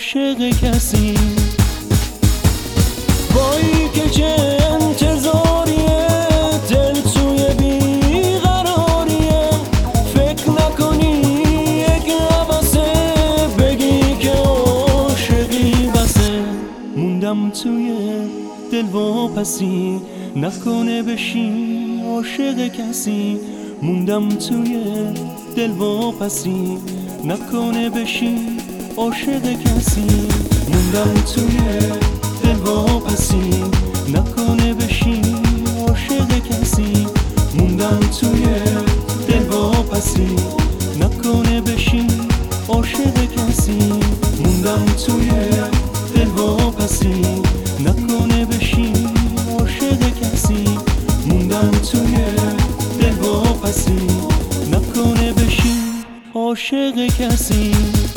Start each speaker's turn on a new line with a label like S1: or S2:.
S1: عاشق کسی. وای که چه انتظاریه، دل توی بیقراریه، فکر نکنی یک لباسه بگی که عاشقی بسه. موندم توی دل واپسی، نکنه بشی عاشق کسی. موندم توی دل واپسی، نکنه بشی عاشق کسی. موندم توی دل واپسی، نکنه بشی عاشق کسی. موندم توی دل واپسی، نکنه بشی عاشق کسی. موندم توی دل واپسی، نکنه بشی عاشق کسی. موندم توی دل واپسی، نکنه بشی عاشق کسی.